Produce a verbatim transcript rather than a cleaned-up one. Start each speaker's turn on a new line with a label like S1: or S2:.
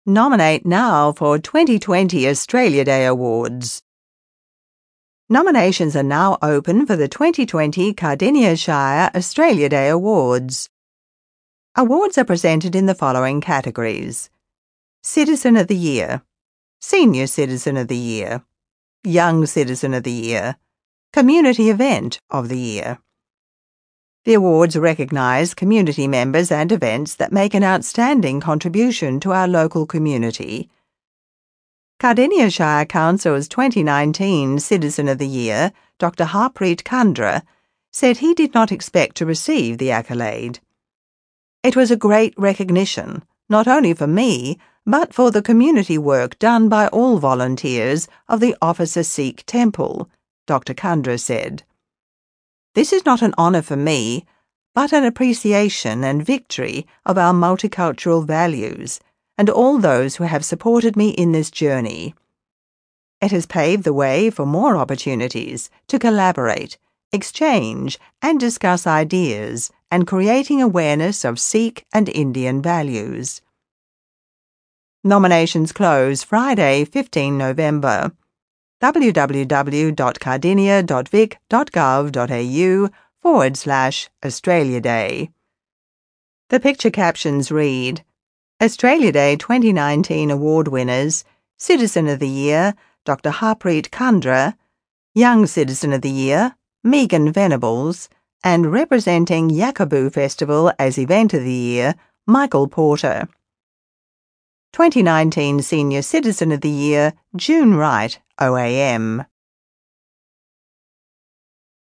S1: Nominate now for twenty twenty Australia Day Awards. Nominations are now open for the twenty twenty Cardinia Shire Australia Day Awards. Awards are presented in the following categories: Citizen of the Year, Senior Citizen of the Year, Young Citizen of the Year, Community Event of the Year. The awards recognise community members and events that make an outstanding contribution to our local community. Cardinia Shire Council's twenty nineteen Citizen of the Year, Doctor Harpreet Kundra, said he did not expect to receive the accolade. It was a great recognition, not only for me, but for the community work done by all volunteers of the Officer Sikh Temple, Doctor Kundra said. This is not an honour for me, but an appreciation and victory of our multicultural values and all those who have supported me in this journey. It has paved the way for more opportunities to collaborate, exchange and discuss ideas and creating awareness of Sikh and Indian values. Nominations close Friday, the fifteenth of November. w w w dot cardinia dot vic dot gov dot a u forward slash Australia Day. The picture captions read, Australia Day twenty nineteen award winners, Citizen of the Year, Doctor Harpreet Kundra, Young Citizen of the Year, Megan Venables, and representing Yakaboo Festival as Event of the Year, Michael Porter. twenty nineteen Senior Citizen of the Year, June Wright, O A M.